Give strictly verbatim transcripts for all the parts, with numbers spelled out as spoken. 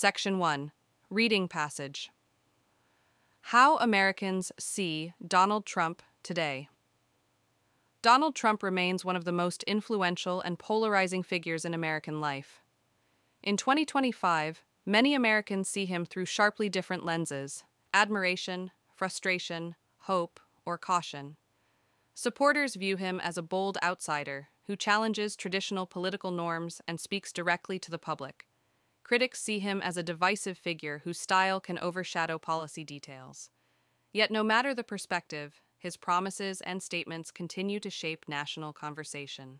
Section one. Reading Passage. How Americans See Donald Trump Today. Donald Trump remains one of the most influential and polarizing figures in American life. In twenty twenty-five, many Americans see him through sharply different lenses: admiration, frustration, hope, or caution. Supporters view him as a bold outsider who challenges traditional political norms and speaks directly to the public. Critics see him as a divisive figure whose style can overshadow policy details. Yet no matter the perspective, his promises and statements continue to shape national conversation.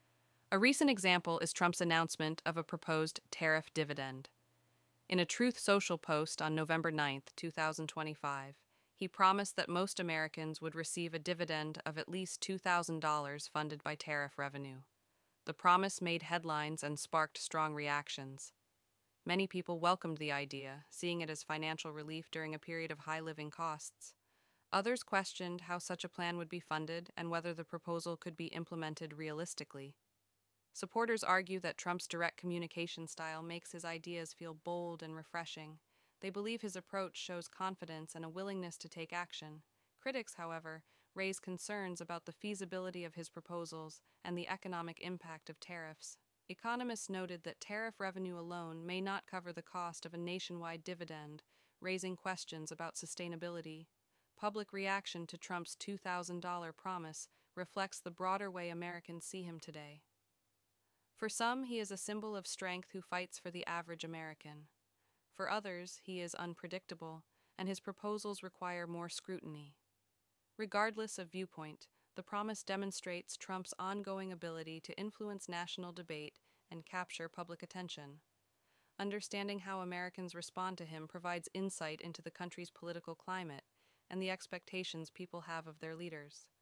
A recent example is Trump's announcement of a proposed tariff dividend. In a Truth Social post on November ninth, two thousand twenty-five, he promised that most Americans would receive a dividend of at least two thousand dollars funded by tariff revenue. The promise made headlines and sparked strong reactions. Many people welcomed the idea, seeing it as financial relief during a period of high living costs. Others questioned how such a plan would be funded and whether the proposal could be implemented realistically. Supporters argue that Trump's direct communication style makes his ideas feel bold and refreshing. They believe his approach shows confidence and a willingness to take action. Critics, however, raise concerns about the feasibility of his proposals and the economic impact of tariffs. Economists noted that tariff revenue alone may not cover the cost of a nationwide dividend, raising questions about sustainability. Public reaction to Trump's two thousand dollars promise reflects the broader way Americans see him today. For some, he is a symbol of strength who fights for the average American. For others, he is unpredictable, and his proposals require more scrutiny. Regardless of viewpoint, the promise demonstrates Trump's ongoing ability to influence national debate and capture public attention. Understanding how Americans respond to him provides insight into the country's political climate and the expectations people have of their leaders.